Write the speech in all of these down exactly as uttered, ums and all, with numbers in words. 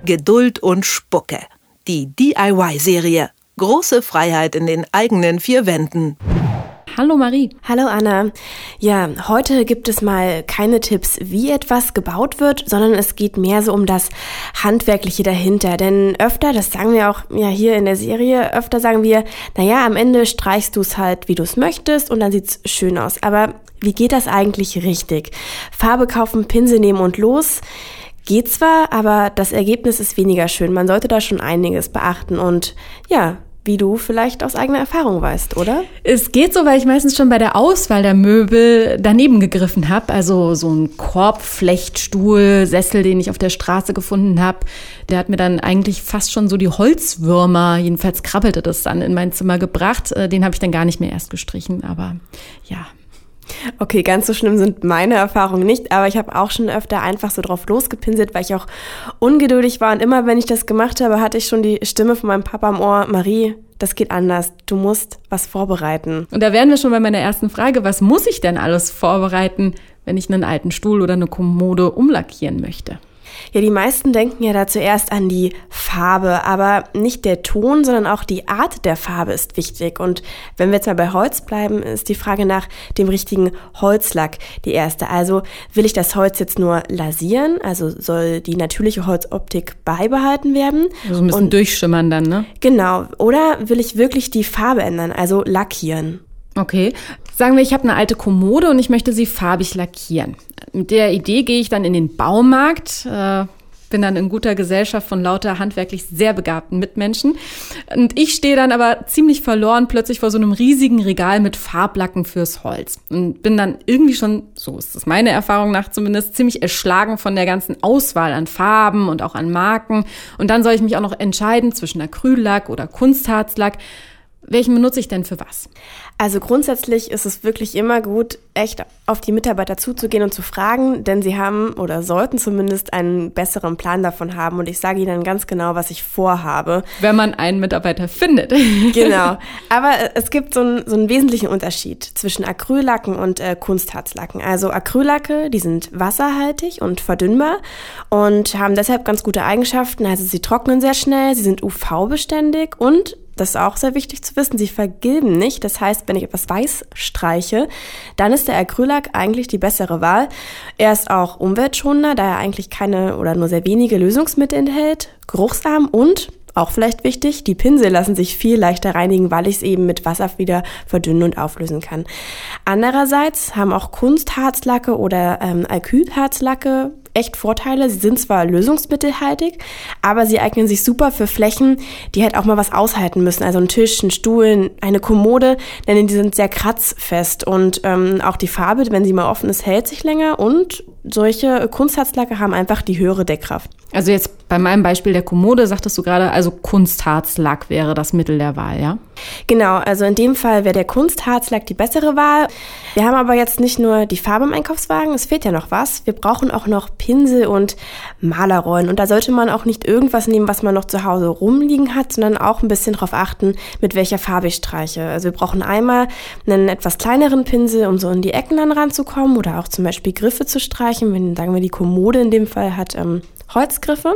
Geduld und Spucke. Die D I Y-Serie. Große Freiheit in den eigenen vier Wänden. Hallo Marie. Hallo Anna. Ja, heute gibt es mal keine Tipps, wie etwas gebaut wird, sondern es geht mehr so um das Handwerkliche dahinter. Denn öfter, das sagen wir auch ja hier in der Serie, öfter sagen wir, naja, am Ende streichst du es halt, wie du es möchtest und dann sieht's schön aus. Aber wie geht das eigentlich richtig? Farbe kaufen, Pinsel nehmen und los. Geht zwar, aber das Ergebnis ist weniger schön. Man sollte da schon einiges beachten und ja, wie du vielleicht aus eigener Erfahrung weißt, oder? Es geht so, weil ich meistens schon bei der Auswahl der Möbel daneben gegriffen habe. Also so ein Korbflechtstuhl, Sessel, den ich auf der Straße gefunden habe, der hat mir dann eigentlich fast schon so die Holzwürmer, jedenfalls krabbelte das dann in mein Zimmer gebracht. Den habe ich dann gar nicht mehr erst gestrichen, aber ja. Okay, ganz so schlimm sind meine Erfahrungen nicht, aber ich habe auch schon öfter einfach so drauf losgepinselt, weil ich auch ungeduldig war und immer, wenn ich das gemacht habe, hatte ich schon die Stimme von meinem Papa im Ohr, Marie, das geht anders, du musst was vorbereiten. Und da wären wir schon bei meiner ersten Frage, was muss ich denn alles vorbereiten, wenn ich einen alten Stuhl oder eine Kommode umlackieren möchte? Ja, die meisten denken ja da zuerst an die Farbe, aber nicht der Ton, sondern auch die Art der Farbe ist wichtig. Und wenn wir jetzt mal bei Holz bleiben, ist die Frage nach dem richtigen Holzlack die erste. Also will ich das Holz jetzt nur lasieren, also soll die natürliche Holzoptik beibehalten werden? Also ein bisschen Und, durchschimmern dann, ne? Genau. Oder will ich wirklich die Farbe ändern, also lackieren? Okay. Sagen wir, ich habe eine alte Kommode und ich möchte sie farbig lackieren. Mit der Idee gehe ich dann in den Baumarkt, äh, bin dann in guter Gesellschaft von lauter handwerklich sehr begabten Mitmenschen. Und ich stehe dann aber ziemlich verloren plötzlich vor so einem riesigen Regal mit Farblacken fürs Holz. Und bin dann irgendwie schon, so ist es meine Erfahrung nach zumindest, ziemlich erschlagen von der ganzen Auswahl an Farben und auch an Marken. Und dann soll ich mich auch noch entscheiden zwischen Acryllack oder Kunstharzlack. Welchen benutze ich denn für was? Also grundsätzlich ist es wirklich immer gut, echt auf die Mitarbeiter zuzugehen und zu fragen, denn sie haben oder sollten zumindest einen besseren Plan davon haben. Und ich sage ihnen ganz genau, was ich vorhabe. Wenn man einen Mitarbeiter findet. Genau. Aber es gibt so einen, so einen wesentlichen Unterschied zwischen Acryllacken und äh, Kunstharzlacken. Also Acryllacke, die sind wasserhaltig und verdünnbar und haben deshalb ganz gute Eigenschaften. Also sie trocknen sehr schnell, sie sind U V-beständig und das ist auch sehr wichtig zu wissen, sie vergilben nicht. Das heißt, wenn ich etwas weiß streiche, dann ist der Acryllack eigentlich die bessere Wahl. Er ist auch umweltschonender, da er eigentlich keine oder nur sehr wenige Lösungsmittel enthält, geruchsarm und, auch vielleicht wichtig, die Pinsel lassen sich viel leichter reinigen, weil ich es eben mit Wasser wieder verdünnen und auflösen kann. Andererseits haben auch Kunstharzlacke oder ähm, Alkylharzlacke echt Vorteile. Sie sind zwar lösungsmittelhaltig, aber sie eignen sich super für Flächen, die halt auch mal was aushalten müssen. Also ein Tisch, ein Stuhl, eine Kommode, denn die sind sehr kratzfest und ähm, auch die Farbe, wenn sie mal offen ist, hält sich länger und solche Kunstharzlacke haben einfach die höhere Deckkraft. Also jetzt bei meinem Beispiel der Kommode sagtest du gerade, also Kunstharzlack wäre das Mittel der Wahl, ja? Genau, also in dem Fall wäre der Kunstharzlack die bessere Wahl. Wir haben aber jetzt nicht nur die Farbe im Einkaufswagen, es fehlt ja noch was. Wir brauchen auch noch Pinsel und Malerrollen. Und da sollte man auch nicht irgendwas nehmen, was man noch zu Hause rumliegen hat, sondern auch ein bisschen darauf achten, mit welcher Farbe ich streiche. Also wir brauchen einmal einen etwas kleineren Pinsel, um so in die Ecken dann ranzukommen oder auch zum Beispiel Griffe zu streichen, wenn, sagen wir, die Kommode in dem Fall hat ähm, Holzgriffe.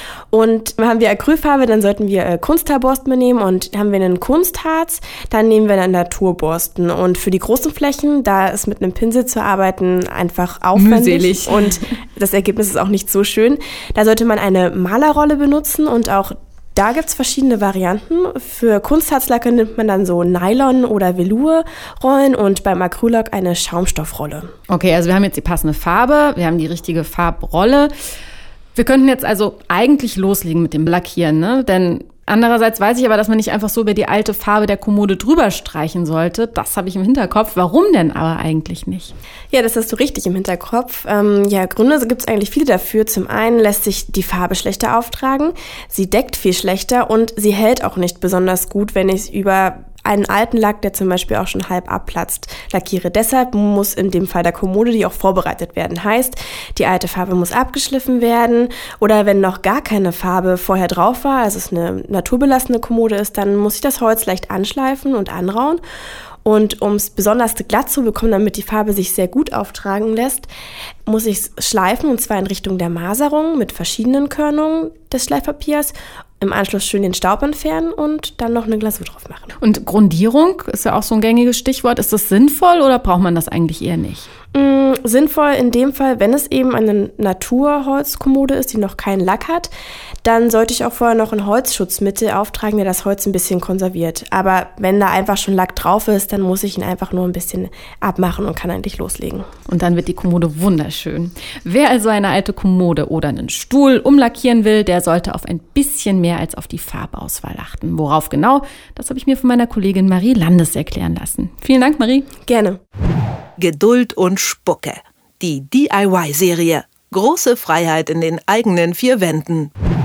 Und haben wir Acrylfarbe, dann sollten wir äh, Kunsthaarborsten nehmen und haben wir einen Kunstharz, dann nehmen wir dann Naturborsten. Und für die großen Flächen, da ist mit einem Pinsel zu arbeiten einfach aufwendig. Mühselig. Und das Ergebnis ist auch nicht so schön. Da sollte man eine Malerrolle benutzen und auch da gibt's verschiedene Varianten. Für Kunstharzlacke nimmt man dann so Nylon- oder Velurrollen und beim Acryllack eine Schaumstoffrolle. Okay, also wir haben jetzt die passende Farbe, wir haben die richtige Farbrolle. Wir könnten jetzt also eigentlich loslegen mit dem Lackieren, ne? Denn andererseits weiß ich aber, dass man nicht einfach so über die alte Farbe der Kommode drüber streichen sollte. Das habe ich im Hinterkopf. Warum denn aber eigentlich nicht? Ja, das hast du richtig im Hinterkopf. Ähm, ja, Gründe gibt es eigentlich viele dafür. Zum einen lässt sich die Farbe schlechter auftragen. Sie deckt viel schlechter und sie hält auch nicht besonders gut, wenn ich über einen alten Lack, der zum Beispiel auch schon halb abplatzt, lackiere. Deshalb muss in dem Fall der Kommode die auch vorbereitet werden. Heißt, die alte Farbe muss abgeschliffen werden oder wenn noch gar keine Farbe vorher drauf war, also es eine naturbelassene Kommode ist, dann muss ich das Holz leicht anschleifen und anrauen. Und um es besonders glatt zu bekommen, damit die Farbe sich sehr gut auftragen lässt, muss ich es schleifen, und zwar in Richtung der Maserung mit verschiedenen Körnungen des Schleifpapiers. Im Anschluss schön den Staub entfernen und dann noch eine Glasur drauf machen. Und Grundierung ist ja auch so ein gängiges Stichwort. Ist das sinnvoll oder braucht man das eigentlich eher nicht? Mm, sinnvoll in dem Fall, wenn es eben eine Naturholzkommode ist, die noch keinen Lack hat, dann sollte ich auch vorher noch ein Holzschutzmittel auftragen, der das Holz ein bisschen konserviert. Aber wenn da einfach schon Lack drauf ist, dann muss ich ihn einfach nur ein bisschen abmachen und kann eigentlich loslegen. Und dann wird die Kommode wunderschön. Wer also eine alte Kommode oder einen Stuhl umlackieren will, der sollte auf ein bisschen mehr als auf die Farbauswahl achten. Worauf genau, das habe ich mir von meiner Kollegin Marie Landes erklären lassen. Vielen Dank, Marie. Gerne. Geduld und Spucke. Die D I Y-Serie. Große Freiheit in den eigenen vier Wänden.